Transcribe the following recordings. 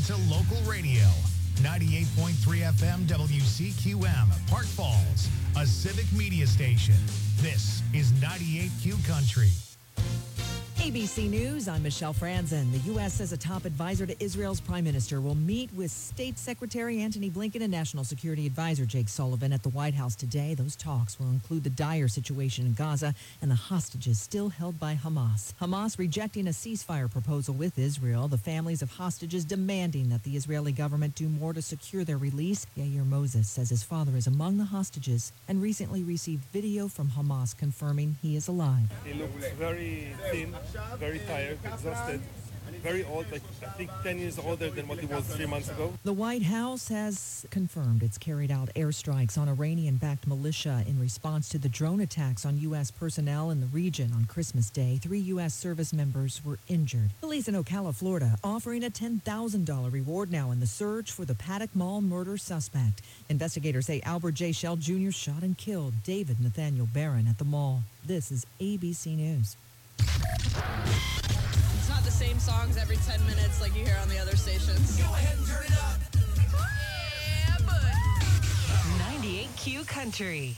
to local radio. 98.3 FM WCQM, Park Falls, a civic media station. This is 98Q Country. ABC News, I'm Michelle Franzen. The U.S. says a top advisor to Israel's prime minister will meet with State Secretary Antony Blinken and National Security Advisor Jake Sullivan at the White House today. Those talks will include the dire situation in Gaza and the hostages still held by Hamas. Hamas rejecting a ceasefire proposal with Israel. The families of hostages demanding that the Israeli government do more to secure their release. Yair Moses says his father is among the hostages and recently received video from Hamas confirming he is alive. He looks very thin, very tired, exhausted, very old, like I think 10 years older than what he was 3 months ago. The White House has confirmed it's carried out airstrikes on Iranian-backed militia in response to the drone attacks on U.S. personnel in the region on Christmas Day. 3 U.S. service members were injured. Police in Ocala, Florida, offering a $10,000 reward now in the search for the Paddock Mall murder suspect. Investigators say Albert J. Shell Jr. shot and killed David Nathaniel Barron at the mall. This is ABC News. It's not the same songs every 10 minutes like you hear on the other stations. Go ahead and turn it up. Yeah, bud. 98Q Country.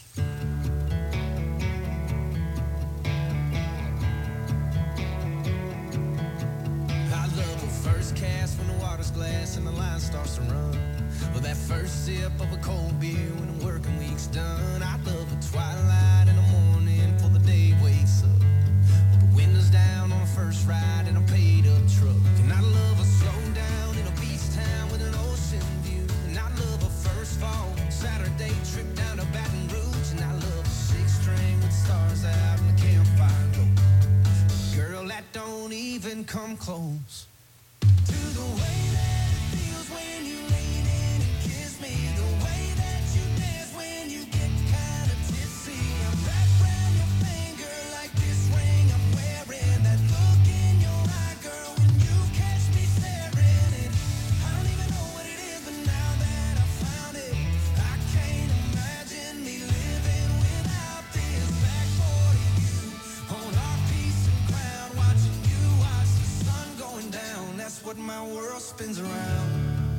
I love a first cast when the water's glass and the line starts to run. Or that first sip of a cold beer when the working week's done. I love a twilight in the morning before the day wakes up. Windows down on a first ride in a paid-up truck. And I love a slow down in a beach town with an ocean view. And I love a first fall Saturday trip down to Baton Rouge. And I love a six-string with stars out and a campfire glow. Girl, that don't even come close to the way that it feels when you lean in and kiss me. The way that you dance when you get kind of tipsy. I'm wrapped around your finger like this ring I'm wearing. That look in your eye, girl, when you catch me staring. And I don't even know what it is, but now that I found it, I can't imagine me living without this. Back for you on our piece of ground, watching you watch the sun going down. That's what my world spins around.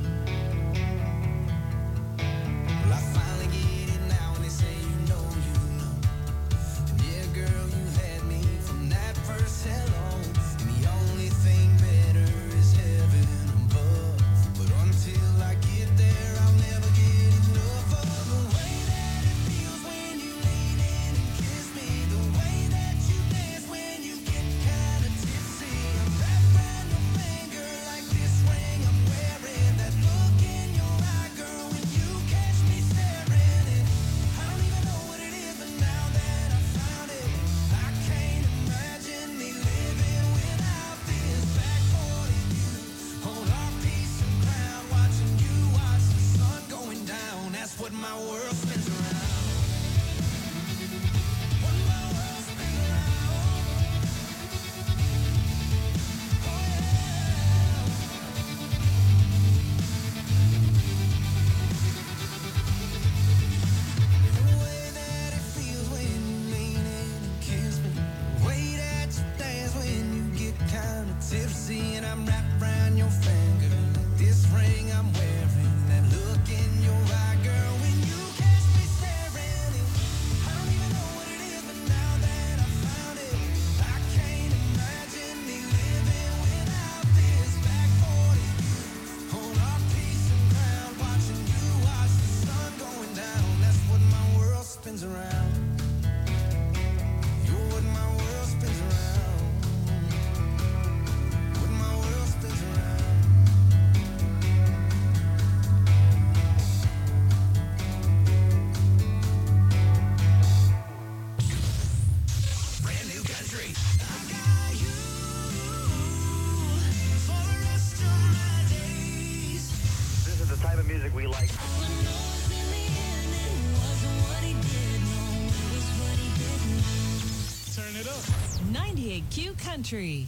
Well, I finally get it now, and they say you know. And yeah, girl, you had me from that first hello. And the only thing better is heaven above. But until I get there, I'll never get enough of the way that it feels when you lean in and kiss me. The way that you dance when you get kind of tipsy. I'm wrapped around your finger like this ring I'm wearing. That look in your eye, girl, when you catch me staring. And I don't even know what it is, but now that I found it, I can't imagine me living without this. Back for you on our piece of ground, watching you watch the sun going down. That's what my world spins around. What my world spins around. Oh yeah. The way that it feels when you lean in and kiss me. The way that you dance when you get kind of tipsy. And I'm wrapped around your finger like this ring I'm wearing. That look in your eye, girl, when you catch me staring. And I don't even know what it is, but now that I found it, I can't imagine me living without this. Back for you on our piece of ground, watching you watch the sun going down. That's what my world spins around. You're what my world spins around. What my world spins around. Brand new country. I got you for the rest of my days. This is the type of music we like. Turn it up. 98Q Country.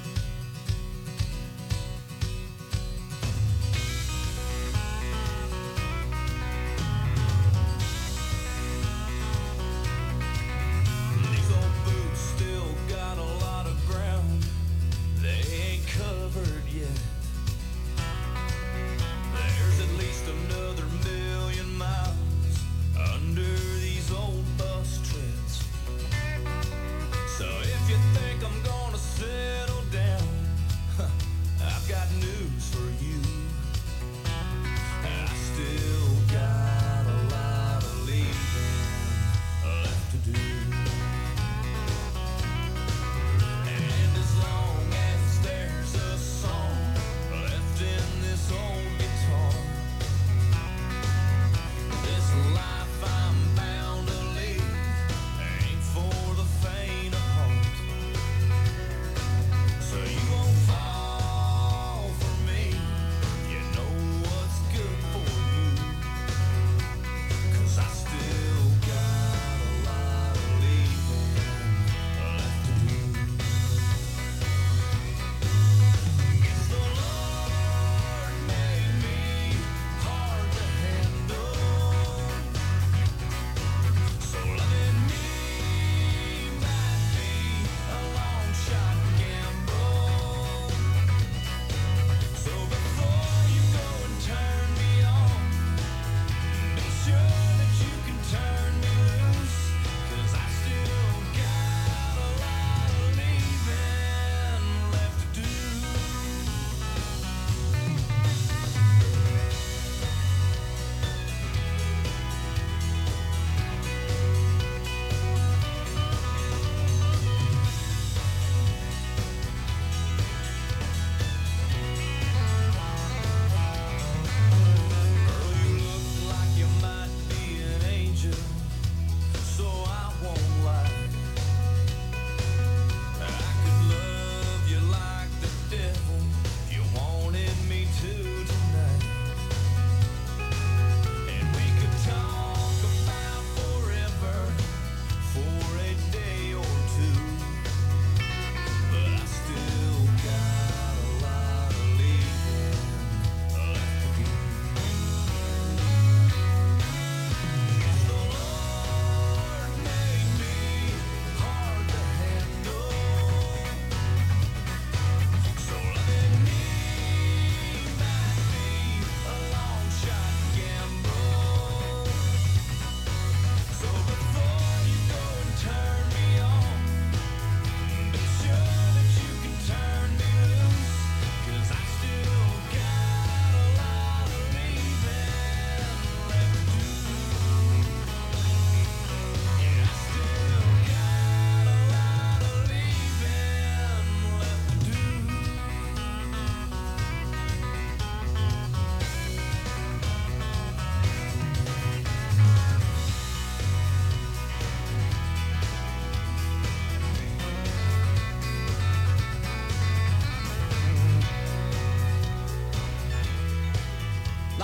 These old boots still got a lot of ground they ain't covered yet.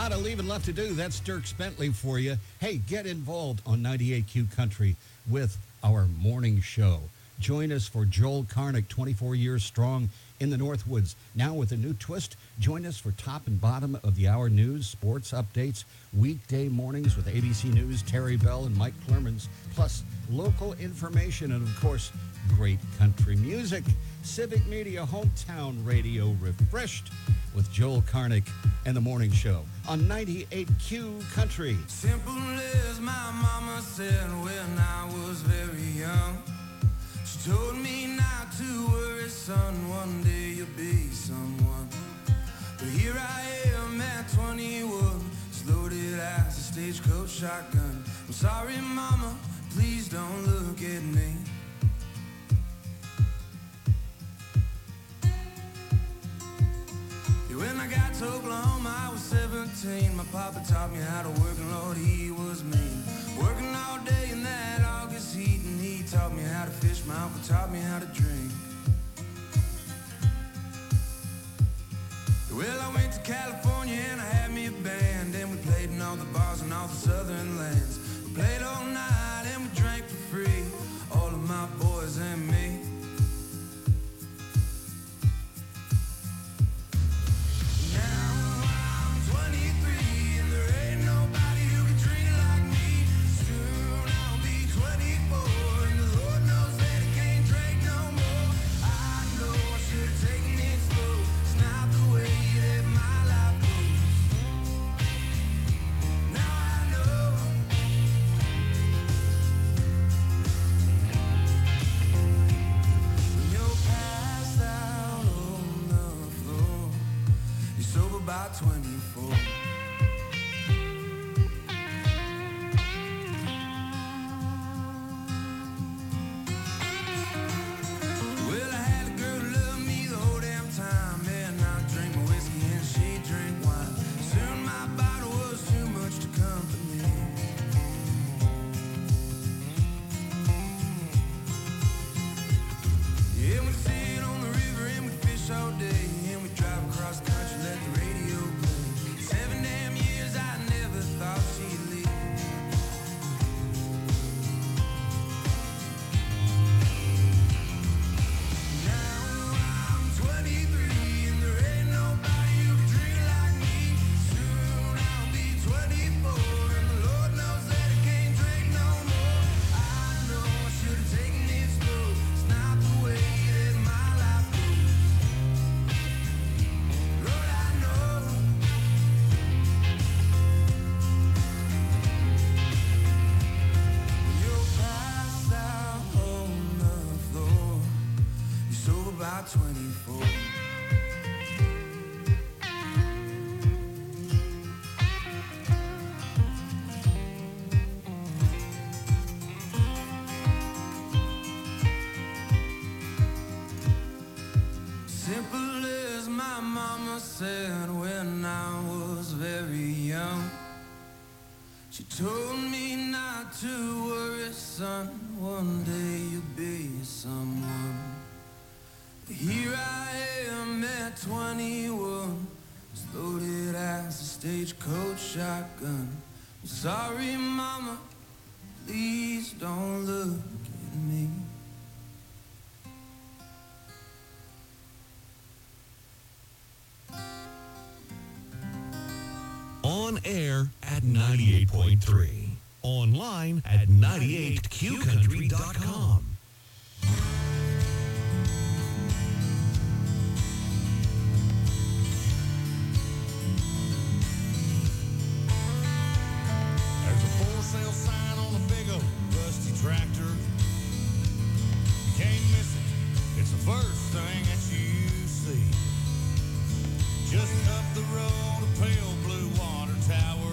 lot of leaving left to do. That's Dierks Bentley for you. Hey, get involved on 98Q Country with our morning show. Join us for Joel Karnick, 24 years strong in the Northwoods. Now with a new twist, join us for top and bottom of the hour news, sports updates, weekday mornings with ABC News, Terry Bell and Mike Clemens, plus local information and, of course, great country music. Civic Media Hometown Radio refreshed with Joel Karnick and the morning show on 98Q Country. Simple as my mama said when I was very young. She told me not to worry, son, one day you'll be someone. But here I am at 21, just loaded as a stagecoach shotgun. I'm sorry, mama, please don't look at me. When I got to Oklahoma, I was 17. My papa taught me how to work, and Lord, he was mean. Working all day in that August heat, and he taught me how to fish. My uncle taught me how to drink. Well, I went to California and I had me a band, and we played in all the bars and all the southern lands. We played all night and we drank for free, all of my boys and me. By 24. Well, I had a girl who loved me the whole damn time. Man, I drink my whiskey and she drink wine. Soon my bottle was too much to comfort me. Yeah, we'd sit on the river and we'd fish all day, and we'd drive across the country, let the radio play. 7 damn years, I never thought she'd leave. Now I'm 23 and there ain't nobody who can drink like me. Soon I'll be 24 and the Lord knows that I can't drink no more. I know I should have taken it slow. It's not the way that my life goes. Lord, I know. You're passed out on the floor. You're sober by 24. Simple as my mama said when I was very young. She told me not to worry, son, one day you'll be someone. But here I am at 21, as loaded as a stagecoach shotgun. I'm sorry, mama, please don't look at me. On air at 98.3. Online at 98qcountry.com. There's a for sale sign on a big old rusty tractor. You can't miss it. It's the first thing that you see. Just up the road, a pale blue water tower.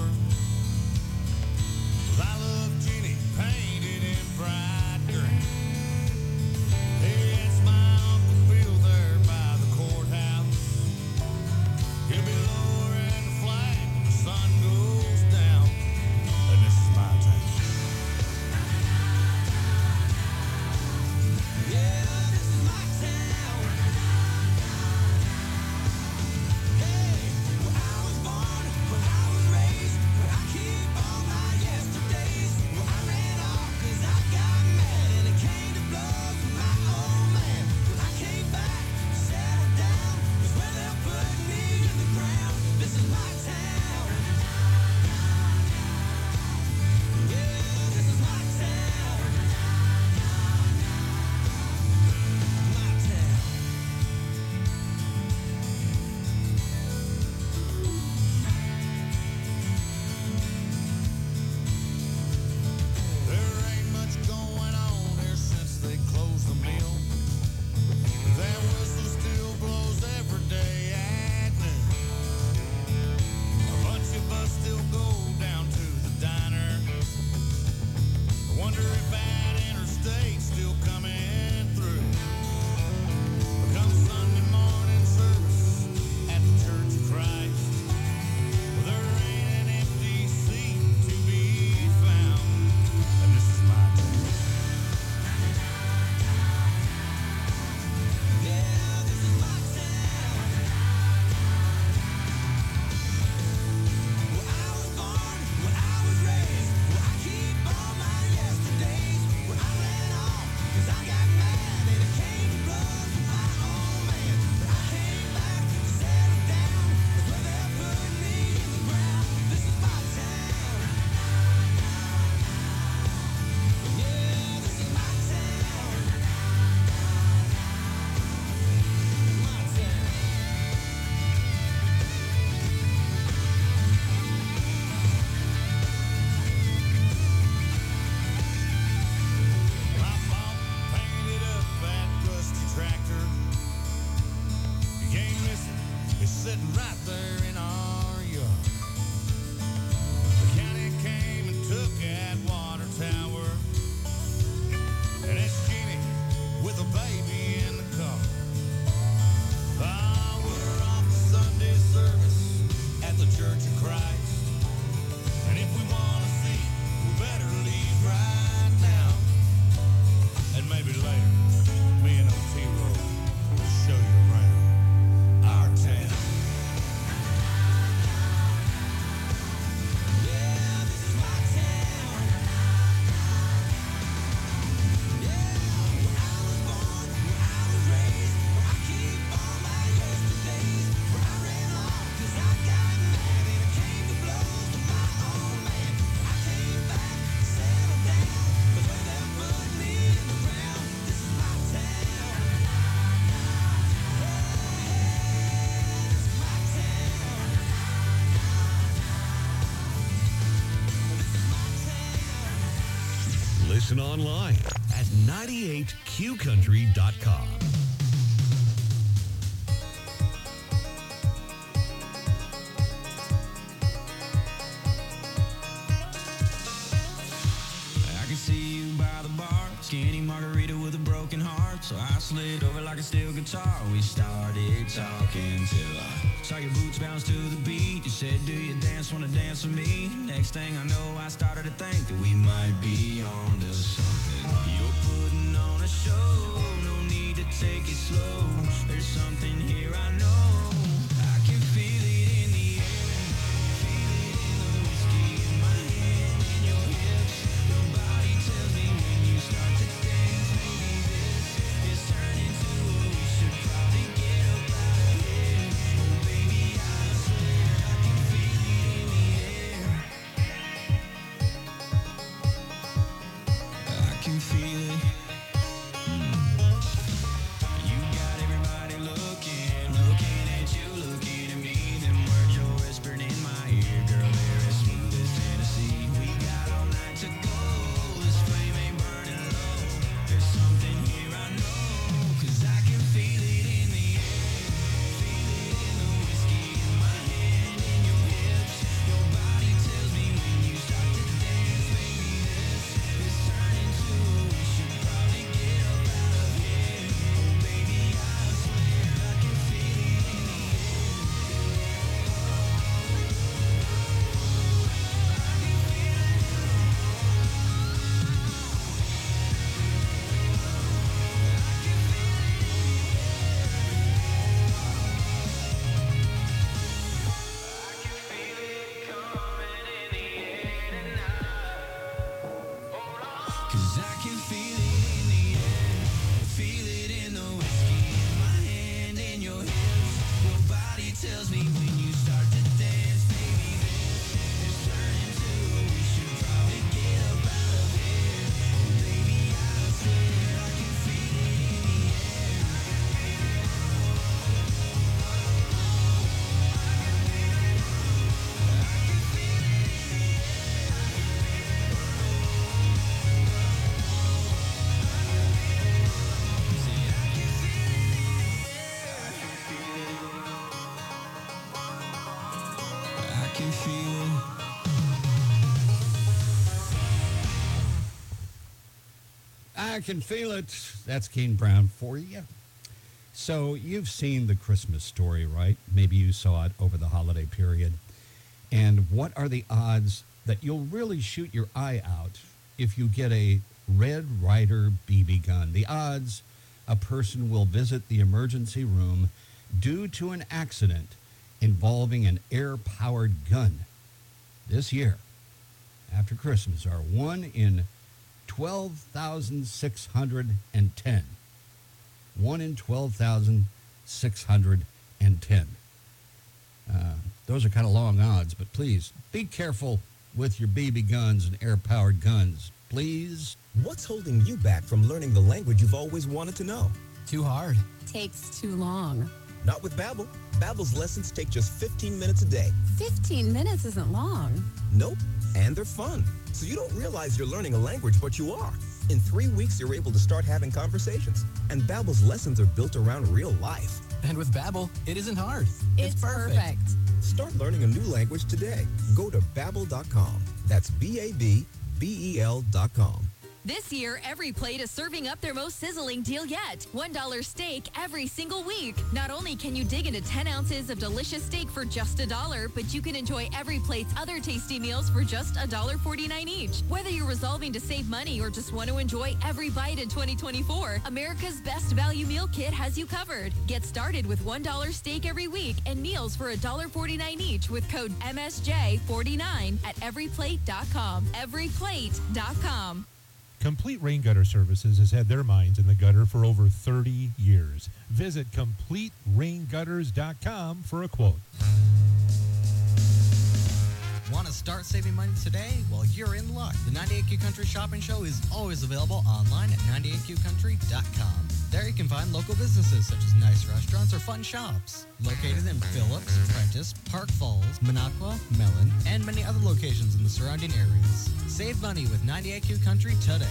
With I love Jenny painted in bright green. Hey, that's my Uncle Bill there by the courthouse. He'll be lowering the flag when the sun goes down. And this is my town. Yeah, this is my town. Hey, well, I was born sitting right there in our yard. The county came and took that water tower. And it's Jeannie with a baby in the car. Oh, we're off to Sunday service at the Church of Christ. And if we want to see, we better leave right now. And maybe later, me and Otero will show you around our town. Yeah, this is my town. Yeah, where I was born, where I was raised, where I keep all my yesterdays, where I ran off 'cause I got mad and I came to blows with my own man. I came back, settled down, but where that put me in the ground. This is my town. Listen online at 98qcountry.com. I can see you by the bar, skinny margarita with a broken heart. So I slid over like a steel guitar. We started talking till I saw your boots bounce to the beat. You said, do you wanna dance with me? Next thing I know, I started to think that we might be on to something. You're putting on a show, no need to take it slow. There's something here I know. I can feel it in the air, feel it in the whiskey in my hand, in your hips. Your body tells me when you start to dance, maybe this is turning to what we should probably get up out of here. Oh baby, I swear I can feel it in the air. I can feel it. You got everybody looking at you, looking at me. Them words you're whispering in my ear, girl, they're as smooth as Tennessee. We got all night to go, this flame ain't burning low. There's something here I know, 'cause I can feel it in the air. Feel it in the whiskey in my hand, in your hips. Your body tells me when you start to dance, baby, this is turning to what we should probably get up out of here. Oh baby, I swear I can feel it in the air. Cause I can feel it in the air, feel it in the whiskey in my hand, in your hips. Your body tells me when you start to dance, baby, this is turning to what we should probably get up out of here. Oh baby, I swear I can feel it in the air. I can feel it. I can feel it. That's Kane Brown for you. So you've seen The Christmas Story, right? Maybe you saw it over the holiday period. And what are the odds that you'll really shoot your eye out if you get a Red Ryder BB gun? The odds a person will visit the emergency room due to an accident involving an air-powered gun this year after Christmas are 1 in 12,610. 1 in 12,610. Those are kind of long odds, but please be careful with your BB guns and air-powered guns. Please. What's holding you back from learning the language you've always wanted to know? Too hard. Takes too long. Not with Babbel. Babbel's lessons take just 15 minutes a day. 15 minutes isn't long. Nope. And they're fun. So you don't realize you're learning a language, but you are. In 3 weeks, you're able to start having conversations. And Babbel's lessons are built around real life. And with Babbel, it isn't hard. It's perfect. Start learning a new language today. Go to Babbel.com. That's BABBEL.com. This year, Every Plate is serving up their most sizzling deal yet. $1 steak every single week. Not only can you dig into 10 ounces of delicious steak for just $1, but you can enjoy Every Plate's other tasty meals for just $1.49 each. Whether you're resolving to save money or just want to enjoy every bite in 2024, America's Best Value Meal Kit has you covered. Get started with $1 steak every week and meals for $1.49 each with code MSJ49 at everyplate.com. Everyplate.com. Complete Rain Gutter Services has had their minds in the gutter for over 30 years. Visit CompleteRainGutters.com for a quote. Want to start saving money today? Well, you're in luck. The 98Q Country Shopping Show is always available online at 98QCountry.com. There you can find local businesses such as nice restaurants or fun shops. Located in Phillips, Prentice, Park Falls, Minocqua, Mellon, and many other locations in the surrounding areas. Save money with 98Q Country today.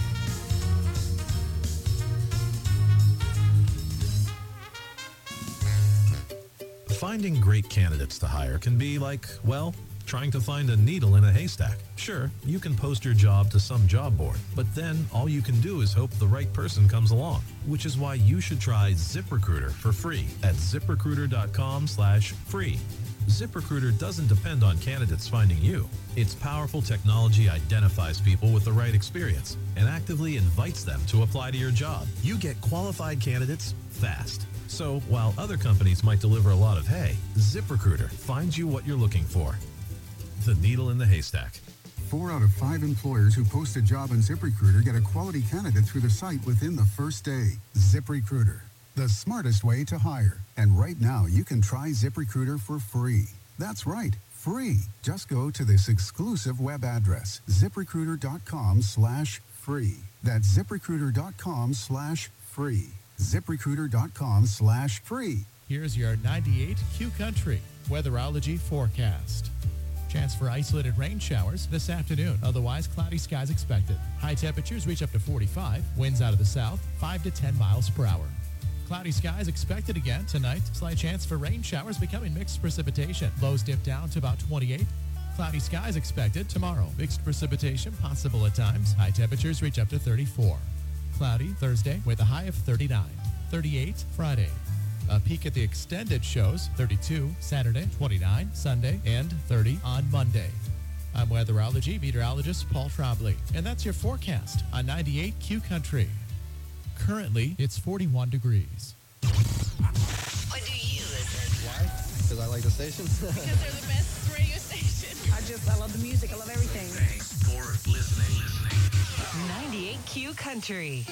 Finding great candidates to hire can be like, well, trying to find a needle in a haystack. Sure, you can post your job to some job board, but then all you can do is hope the right person comes along, which is why you should try ZipRecruiter for free at ZipRecruiter.com/free. ZipRecruiter doesn't depend on candidates finding you. Its powerful technology identifies people with the right experience and actively invites them to apply to your job. You get qualified candidates fast. So while other companies might deliver a lot of hay, ZipRecruiter finds you what you're looking for. The needle in the haystack. 4 out of 5 employers who post a job on ZipRecruiter get a quality candidate through the site within the first day. ZipRecruiter, the smartest way to hire. And right now, you can try ZipRecruiter for free. That's right, free. Just go to this exclusive web address, ZipRecruiter.com/free. That's ZipRecruiter.com/free. ZipRecruiter.com/free. Here's your 98Q Country weatherology forecast. Chance for isolated rain showers this afternoon. Otherwise, cloudy skies expected. High temperatures reach up to 45. Winds out of the south, 5 to 10 miles per hour. Cloudy skies expected again tonight. Slight chance for rain showers becoming mixed precipitation. Lows dip down to about 28. Cloudy skies expected tomorrow. Mixed precipitation possible at times. High temperatures reach up to 34. Cloudy Thursday with a high of 39. 38 Friday. A peek at the extended shows, 32 Saturday, 29 Sunday, and 30 on Monday. I'm weatherology meteorologist Paul Trombley, and that's your forecast on 98Q Country. Currently, it's 41 degrees. What do you listen? Why? Because I like the station. Because they're the best radio station. I love the music. I love everything. Thanks for listening. 98Q Country.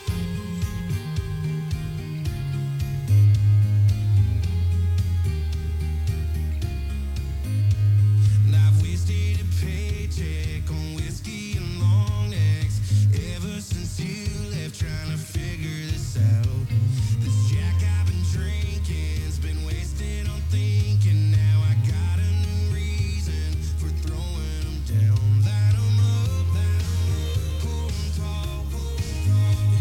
I've wasted a paycheck on whiskey and long necks ever since you left, trying to figure this out. This Jack I've been drinking's been wasted on thinking. Now I got a new reason for throwing them down. Light 'em up, hold 'em tall,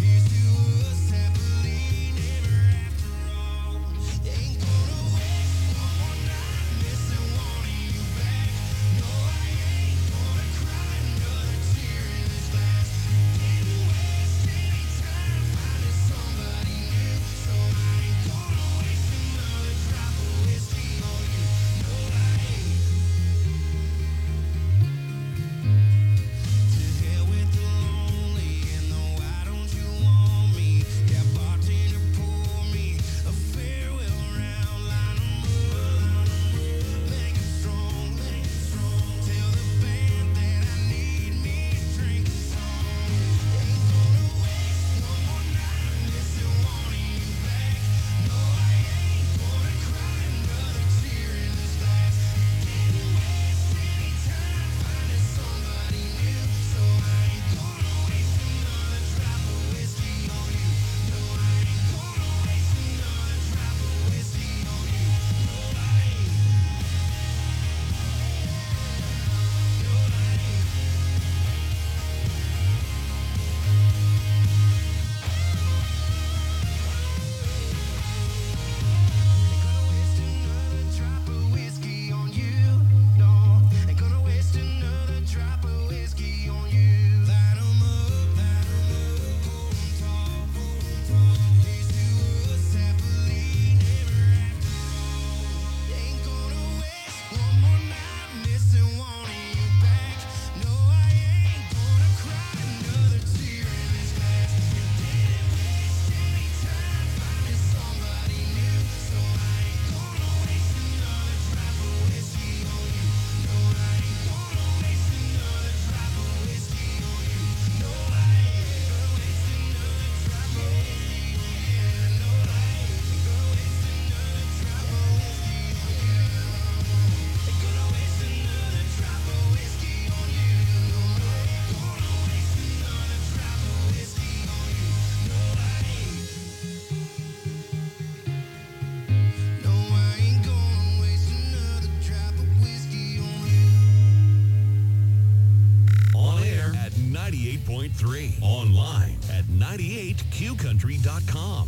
98.3. Online at 98qcountry.com.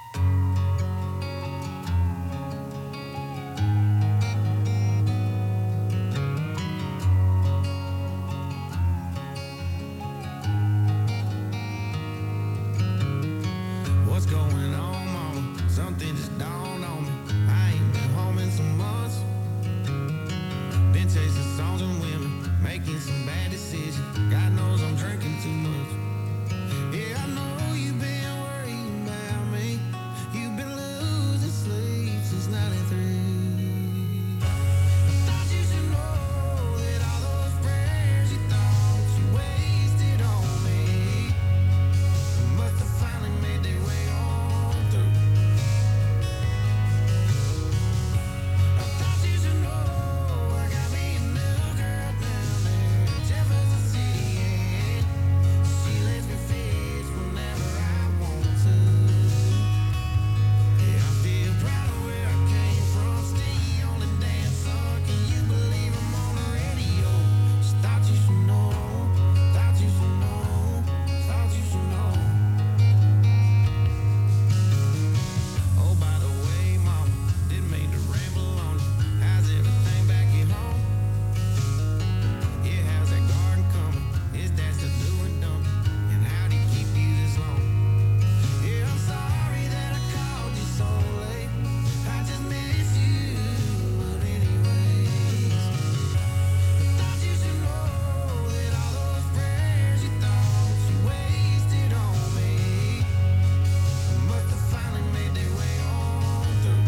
What's going on, mama? Something just dawned on me. I ain't been home in some months. Been chasing songs and women, making some bad decisions. God knows I'm drinking too much. Yeah, I know you've been worrying about me. You've been losing sleep since 93. I thought you should know that all those prayers you thought you wasted on me must have finally made their way on through. I thought you should know I got me a new girl down there in Jefferson City, and she lets me fish whenever I want to. Yeah, I'm still proud of where I came from. Stay on the damn song. Can you believe I'm on the radio? Just thought you should know. Thought you should know. Thought you should know. Oh, by the way, mama, didn't mean to ramble on you. How's everything back at home? Yeah, how's that garden coming? Is that still doing dumping? And how do you keep you this long? Yeah, I'm sorry that I called you so late. I just miss you, but anyways, I thought you should know that all those prayers you thought you wasted on me must have finally made their way on through.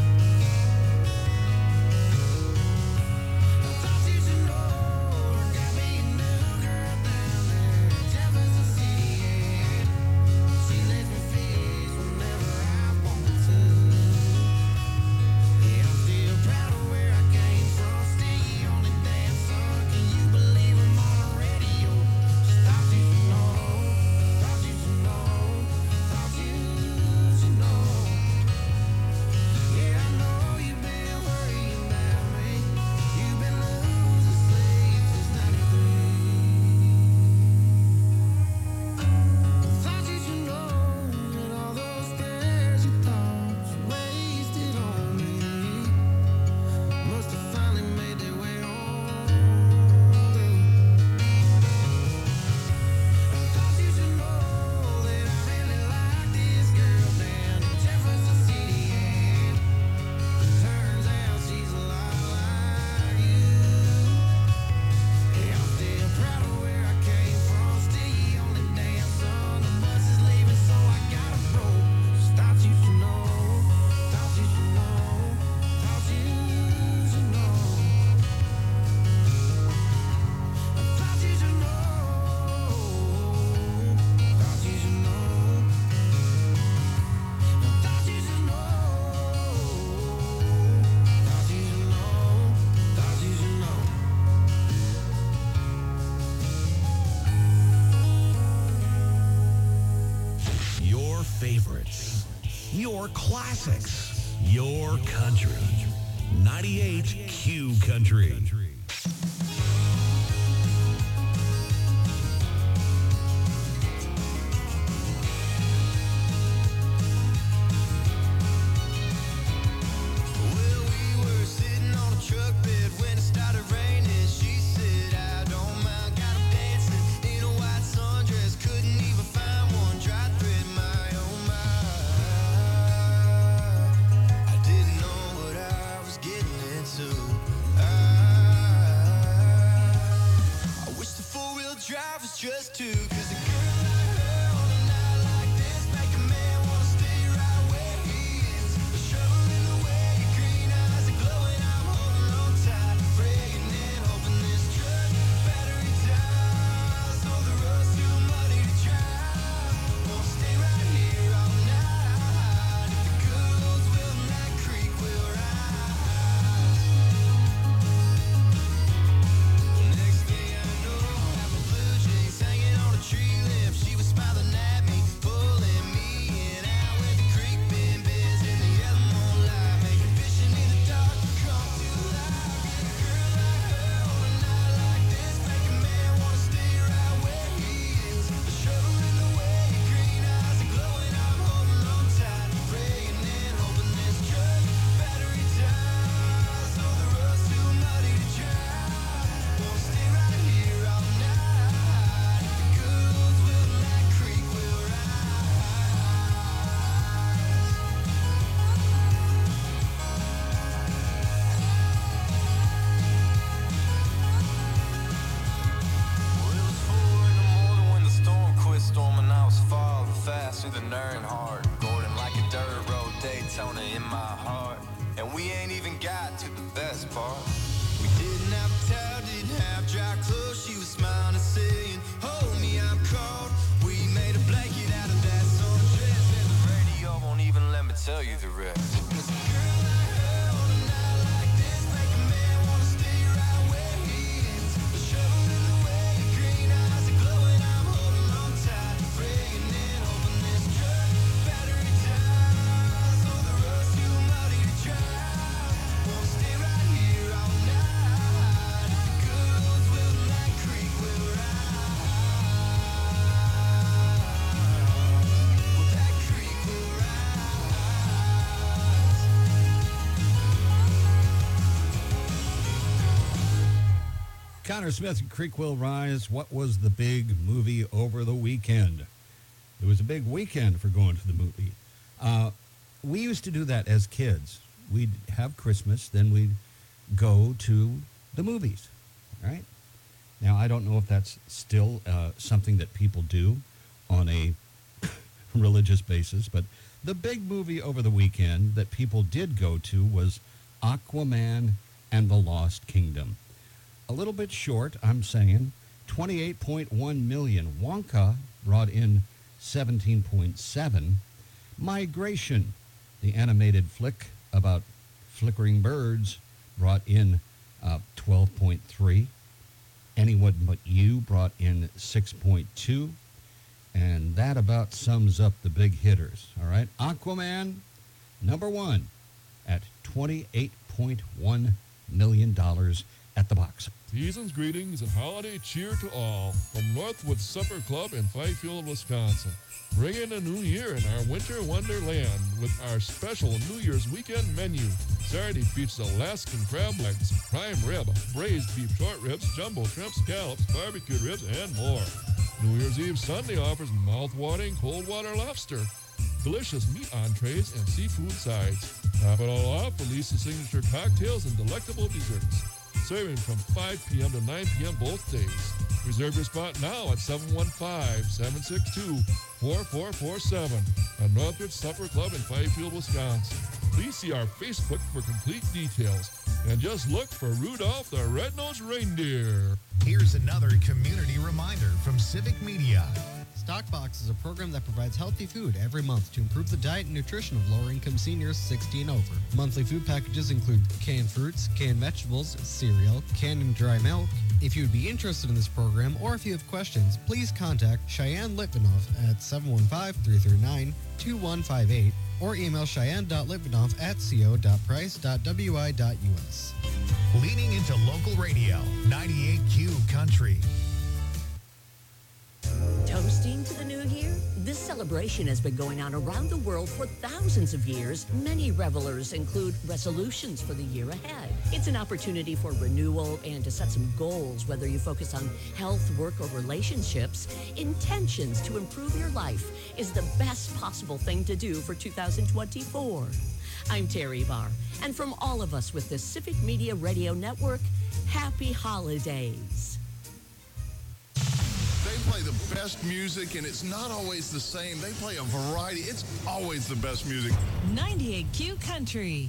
I thought you should know I got me a new girl down there in Jefferson City, and she lets me fish whenever I want to. Yeah, I'm still proud of where I came from. Stay on the damn song. Can you believe I'm on the radio? Just thought you should know. Thought you should know. Thought you should know. Yeah, I know you've been worrying about me. You've been losing sleep since 93. Thought you should know that all those prayers you thought you wasted on me must have finally made their way on through. I thought you should know that I really like this girl down in Jefferson City, and turns out she's a lot like you. Yeah, I'm still proud of where I came from. Stay on the damn sun. The bus is leaving, so I gotta roll. Just thought you should know. Thought you should know. Thought you should know. I thought you should know. Thought you should know. I thought you should know. Thought you should know. Thought you should know. Your favorites, your classics, your country. 98Q Country. Well, we were sitting on a truck bed when it started raining. She said, I don't mind, got 'em dancing in a white sundress. Couldn't even find one dry thread, my oh my. I didn't know what I was getting into. I ain't even got to the best part. We didn't have a towel, didn't have dry clothes. She was smiling and saying, hold me, I'm cold. We made a blanket out of that sundress, and the radio won't even let me tell you the rest. Connor Smith and Creek Will Rise. What was the big movie over the weekend? It was a big weekend for going to the movie. We used to do that as kids. We'd have Christmas, then we'd go to the movies, right? Now, I don't know if that's still something that people do on a religious basis, but the big movie over the weekend that people did go to was Aquaman and the Lost Kingdom. A little bit short, I'm saying, 28.1 million. Wonka brought in 17.7. Migration, the animated flick about flickering birds, brought in 12.3. Anyone But You brought in 6.2. And that about sums up the big hitters, all right? Aquaman, number one, at $28.1 million at the box. Season's greetings and holiday cheer to all from Northwood Supper Club in Fifield, Wisconsin. Bring in the new year in our winter wonderland with our special New Year's weekend menu. Saturday features Alaskan crab legs, prime rib, braised beef short ribs, jumbo shrimp, scallops, barbecued ribs, and more. New Year's Eve Sunday offers mouth-watering cold water lobster, delicious meat entrees, and seafood sides. Top it all off with Lisa's signature cocktails and delectable desserts. Serving from 5 p.m. to 9 p.m. both days. Reserve your spot now at 715-762-4447 at Northwood Supper Club in Fifield, Wisconsin. Please see our Facebook for complete details. And just look for Rudolph the Red-Nosed Reindeer. Here's another community reminder from Civic Media. Stockbox is a program that provides healthy food every month to improve the diet and nutrition of lower-income seniors 60 and over. Monthly food packages include canned fruits, canned vegetables, cereal, canned and dry milk. If you would be interested in this program or if you have questions, please contact Cheyenne Litvinoff at 715-339-2158 or email cheyenne.litvinoff@co.price.wi.us. Leaning into local radio, 98Q Country. Toasting to the new year? This celebration has been going on around the world for thousands of years. Many revelers include resolutions for the year ahead. It's an opportunity for renewal and to set some goals, whether you focus on health, work, or relationships. Intentions to improve your life is the best possible thing to do for 2024. I'm Terry Barr, and from all of us with the Civic Media Radio Network, happy holidays. They play the best music, and it's not always the same. They play a variety. It's always the best music. 98Q Country.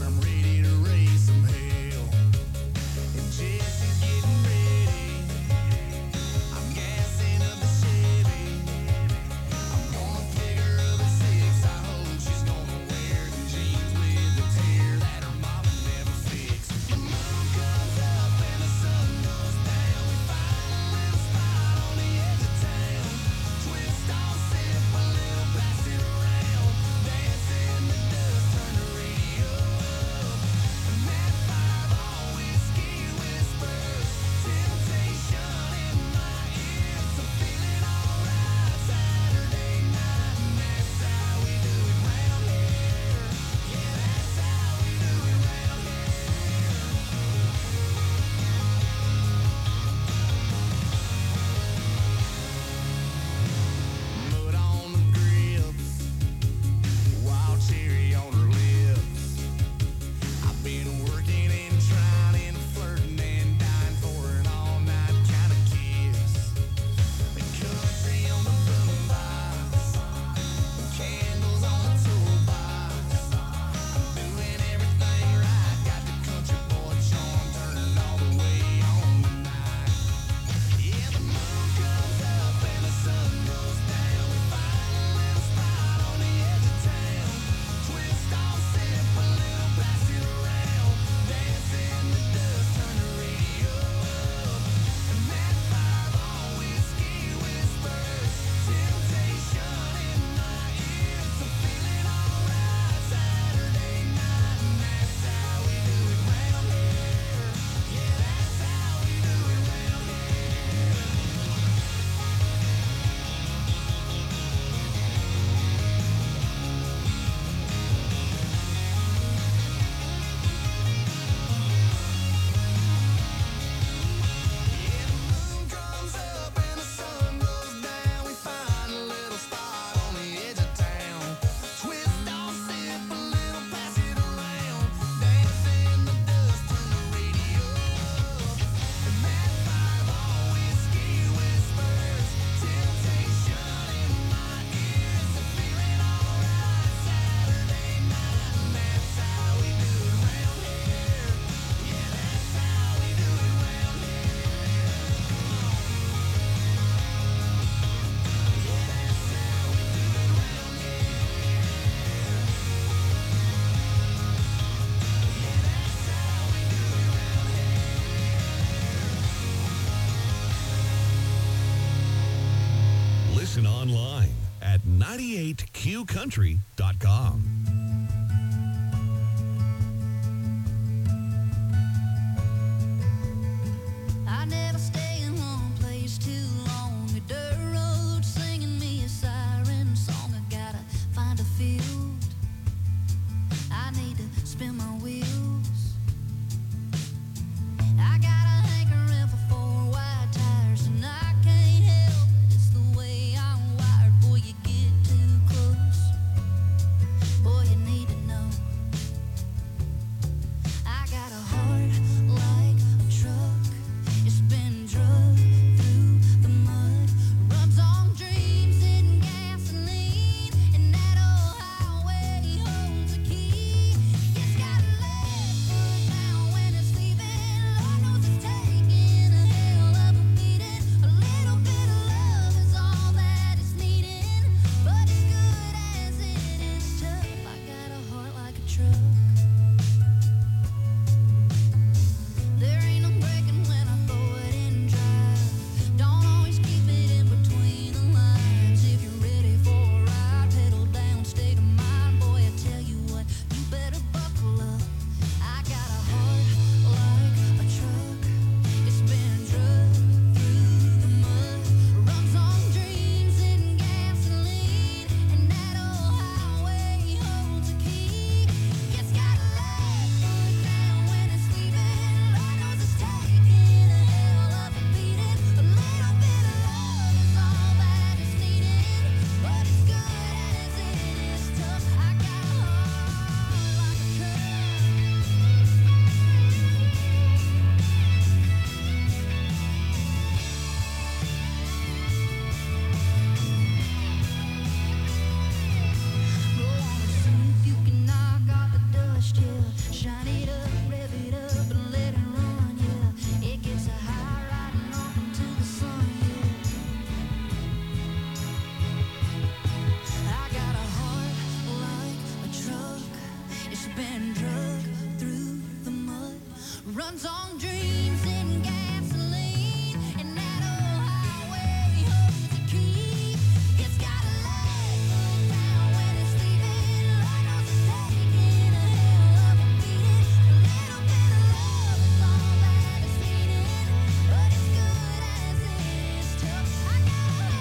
Jesse's getting ready. Listen online at 98qcountry.com. I never stay in one place too long. A dirt road singing me a siren song. I gotta find a field. I need to spin my wheels. I got a hankering for 4 wide tires, and I can't help it. It's the way I'm wired. Boy, you get too close. Boy, you need to know. I got a heart like a truck. It's been drugged through the mud. Runs on dreams and gasoline. And that old highway holds a key. You just gotta let foot down when it's leaving. Lord knows it's taking a hell of a beating. A little bit of love is all that is needed. But as good as it is tough, I got a heart like a truck. There ain't no breaking when I throw it in drive. Don't always keep it in between the lines. If you're ready for a ride, pedal down, state of mind. Boy, I tell you what, you better buckle up. I got a heart like a truck. It's been drugged through the mud. Runs on dreams and gasoline. And that old highway holds a key. Just gotta let foot down when it's leaving. Lord knows it's taking a hell of a beating. A little bit of love is all that is needed. But as good as it is tough, I got a heart like a truck. Go on and see if you can knock off the dust, yeah. Shine it up, rev it up, and let it run, yeah. It gets a high riding off into the sun, yeah. I got a heart like a truck. It's been drugged through the mud. Runs on dreams and gasoline. And that old highway holds the key. It's gotta let foot down when it's leaving. Lord knows it's taking a hell of a beating. A little bit of love is all that is needed. But as good as it is tough, I got a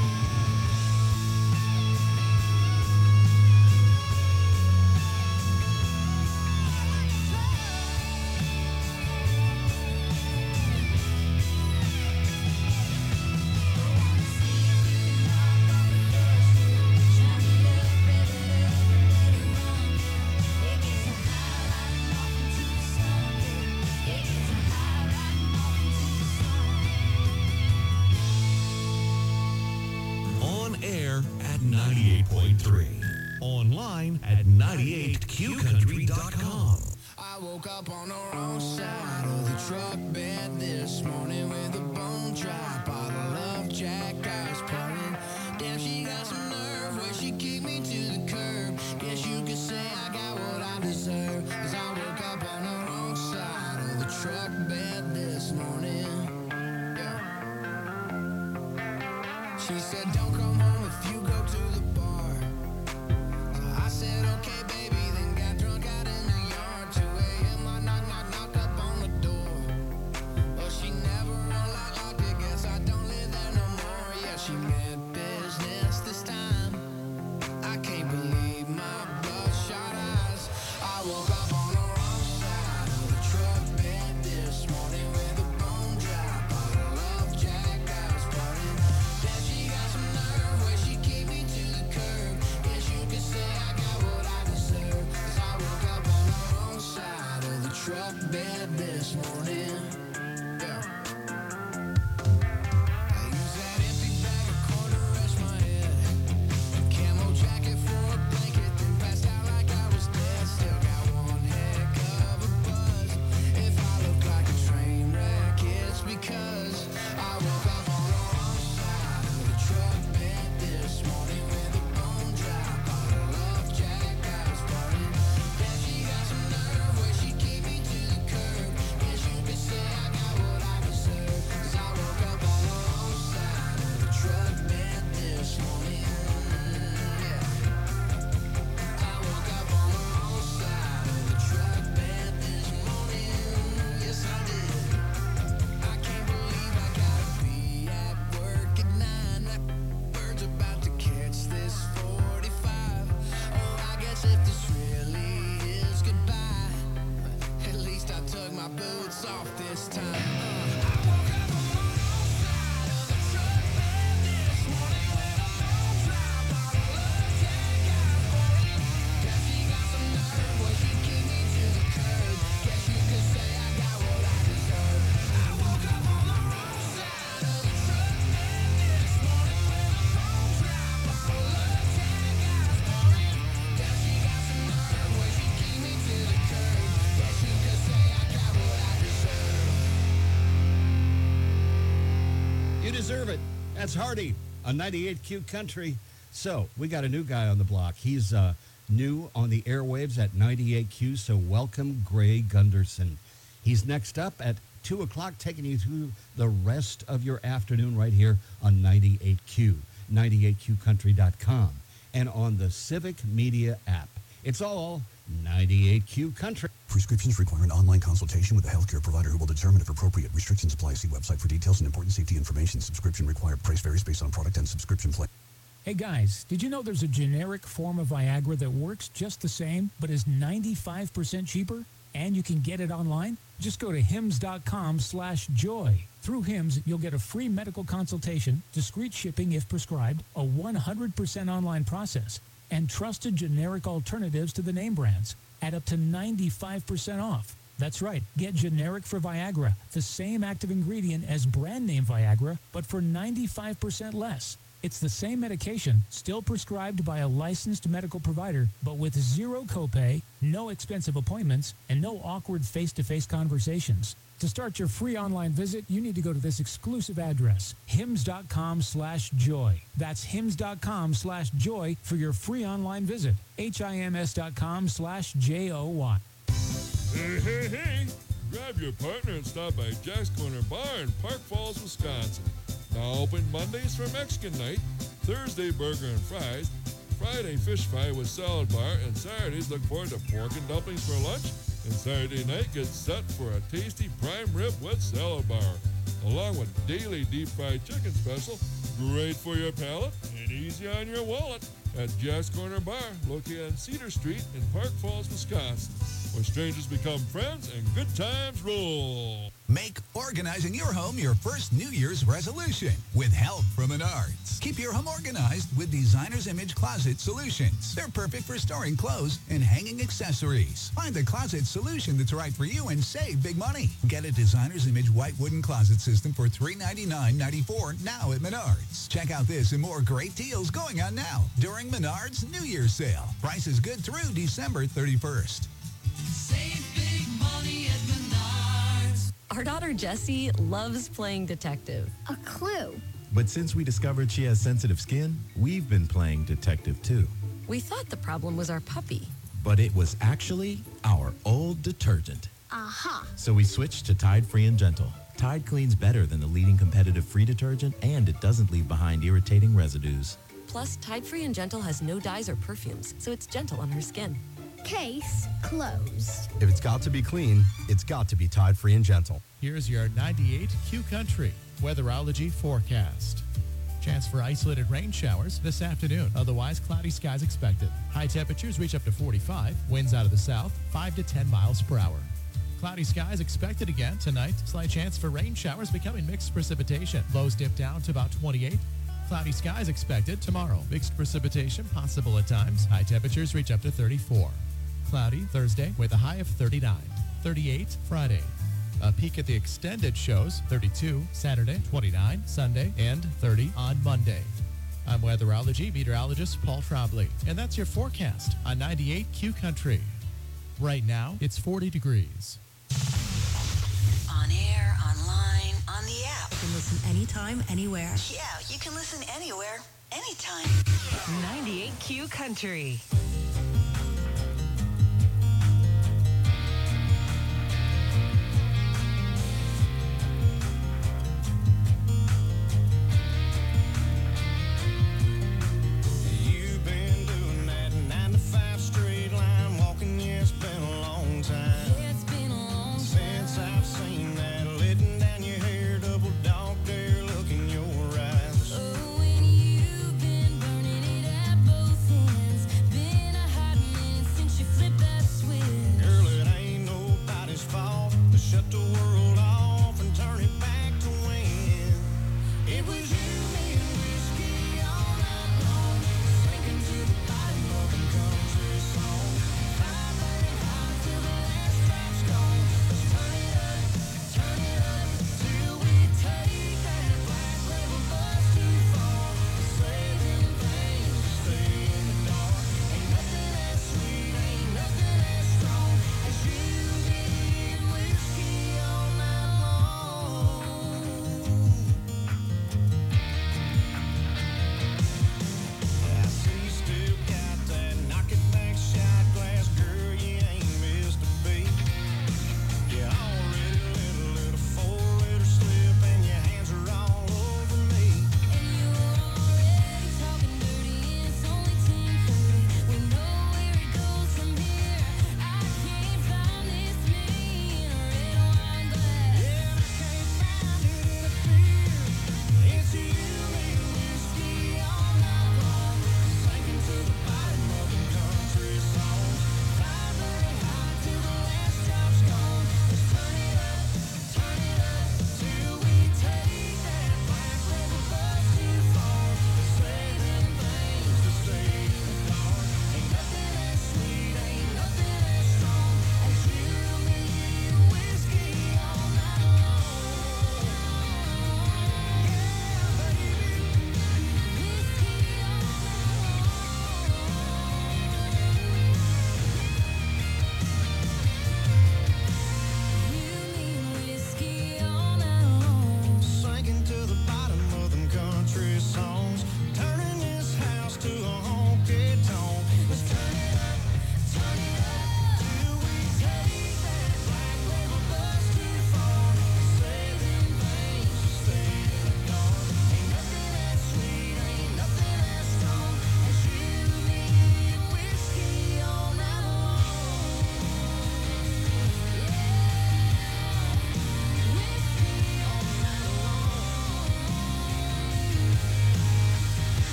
On air at 98.3. Online at 98qcountry.com. I woke up on the wrong side of the truck bed this morning with a bone dry bottle of Jack Ice pouring. Damn, she got some nerve where she kicked me to the curb. Guess you could say I got what I deserve. 'Cause I woke up on the wrong side of the truck bed this morning. Yeah. She said, don't come home if you go to the bar. So I said, okay, baby, then got drunk out in the yard. 2 a.m. I knock up on the door. Well, she never unlocked it, guess I don't live there no more. Yeah, she meant business this time. I can't believe my bloodshot eyes. I woke up on the wrong side of the truck bed this morning with a bone dry bottle of Jack Ice pouring. Then she got some nerve where she kicked me to the curb. Guess you could say I got what I deserve. 'Cause I woke up on the wrong side of the truck bed this morning. Yeah. I use that empty bag of corn to rest my head. A camo jacket for a blanket, then passed out like I was dead. Still got one heck of a buzz. If I look like a train wreck, it's because I woke up on the wrong side of the truck bed this morning with a bone dry bottle of Jack Ice pouring. Then she got some nerve where she kicked me to the curb. deserve it. That's Hardy on 98Q Country. So we got a new guy on the block. He's new on the airwaves at 98Q. So welcome, Gray Gunderson. He's next up at 2 o'clock, taking you through the rest of your afternoon right here on 98Q, 98QCountry.com, and on the Civic Media app. It's all 98Q Country. Prescriptions require an online consultation with a healthcare provider who will determine if appropriate. Restrictions apply. See website for details and important safety information. Subscription required. Price varies based on product and subscription plan. Hey guys, did you know there's a generic form of Viagra that works just the same, but is 95% cheaper? And you can get it online? Just go to hims.com/joy. Through Hims, you'll get a free medical consultation, discreet shipping if prescribed, a 100% online process, and trusted generic alternatives to the name brands at up to 95% off. That's right. Get generic for Viagra, the same active ingredient as brand name Viagra, but for 95% less. It's the same medication, still prescribed by a licensed medical provider, but with zero copay, no expensive appointments, and no awkward face-to-face conversations. To start your free online visit, you need to go to this exclusive address, hims.com/joy. That's hims.com/joy for your free online visit. hims.com/joy. Hey. Grab your partner and stop by Jack's Corner Bar in Park Falls, Wisconsin. Now open Mondays for Mexican night, Thursday burger and fries, Friday fish fry with salad bar, and Saturdays look forward to pork and dumplings for lunch, and Saturday night gets set for a tasty prime rib with salad bar, along with daily deep fried chicken special, great for your palate and easy on your wallet, at Jack's Corner Bar, located on Cedar Street in Park Falls, Wisconsin, where strangers become friends and good times roll. Make organizing your home your first New Year's resolution with help from Menards. Keep your home organized with Designer's Image Closet Solutions. They're perfect for storing clothes and hanging accessories. Find the closet solution that's right for you and save big money. Get a Designer's Image white wooden closet system for $399.94 now at Menards. Check out this and more great deals going on now during Menards New Year's sale. Prices good through December 31st. Save big money at Menards. Our daughter Jessie loves playing detective. A clue. But since we discovered she has sensitive skin, we've been playing detective too. We thought the problem was our puppy. But it was actually our old detergent. Aha. So we switched to Tide Free and Gentle. Tide cleans better than the leading competitive free detergent, and it doesn't leave behind irritating residues. Plus, Tide Free and Gentle has no dyes or perfumes, so it's gentle on her skin. Case closed. If it's got to be clean, it's got to be Tide Free and Gentle. Here's your 98Q Country weatherology forecast. Chance for isolated rain showers this afternoon. Otherwise, cloudy skies expected. High temperatures reach up to 45. Winds out of the south, 5 to 10 miles per hour. Cloudy skies expected again tonight. Slight chance for rain showers becoming mixed precipitation. Lows dip down to about 28. Cloudy skies expected tomorrow. Mixed precipitation possible at times. High temperatures reach up to 34. Cloudy Thursday with a high of 39. 38 Friday. A peek at the extended shows, 32 Saturday, 29 Sunday, and 30 on Monday. I'm weatherology meteorologist Paul Trombley, and that's your forecast on 98Q Country. Right now, it's 40 degrees. On air, online, on the app. You can listen anytime, anywhere. Yeah, you can listen anywhere, anytime. 98Q Country. You've been doing that 9 to 5 straight line walking, yeah, it's been a long time. It's been a long time since I've seen that letting down your hair, double dog dare look in your eyes. Oh, when you've been burning it at both ends, been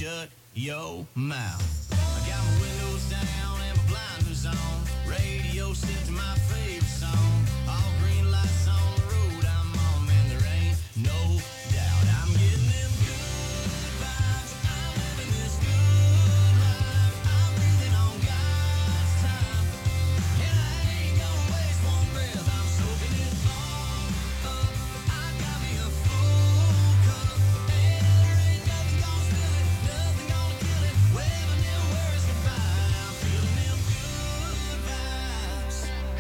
shut your mouth. I got my windows down and my blinders on. Radio set to my favorite song. All green lights on the road I'm on, man, there ain't no doubt. I'm getting them good vibes. I'm living this good life. I'm breathing on God's time. And I ain't gonna waste one breath. I'm soaking it all up. I got me a full cup. And there ain't nothing gonna spill it, nothing gonna kill it. Waving them words goodbye. I'm feeling them good vibes.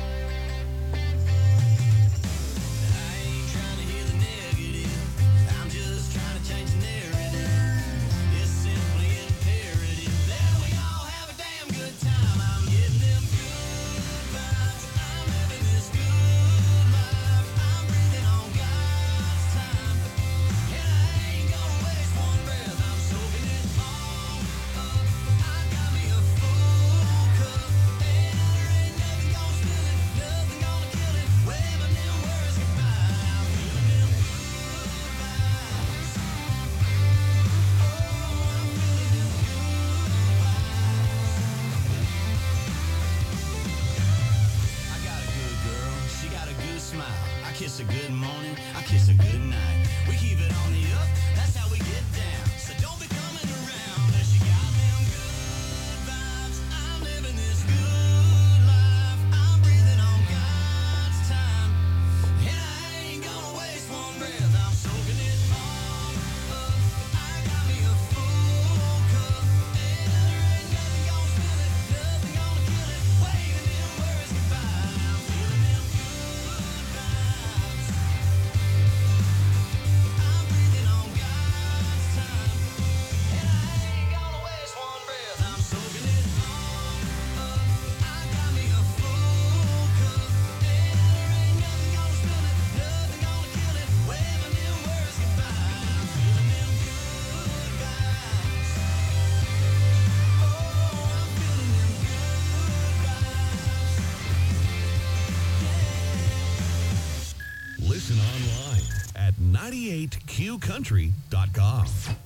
I ain't trying to hear the negative. I'm just trying to change the narrative. It's simply imperative that we all have a damn good time. I'm getting them good vibes. I'm living this good life. I'm breathing on God's time. And I ain't gonna waste one breath. I'm soaking it all up. I got me a full cup. And there ain't nothing gonna spill it, nothing gonna kill it. Waving them words goodbye. I'm feeling them good vibes. I got a good girl, she got a good smile. I kiss a good morning, I kiss a good night. We keep it on the up, that's how we get down. So don't be coming around unless you got them good vibes. I'm living this good life. I'm breathing on God's time. And I ain't gonna waste one breath. I'm soaking it all up. I got me a full cup. And there ain't nothing gonna spill it, nothing gonna kill it. Waving them words goodbye. I'm feeling them good vibes. I'm breathing on God's time. And I ain't gonna waste one breath. I'm soaking it all up. I got me a full cup. And there ain't nothing gonna spill it, nothing gonna kill it. Waving them words goodbye. I'm feeling them good vibes. Oh, I'm feeling them good vibes. Listen online at 98qcountry.com.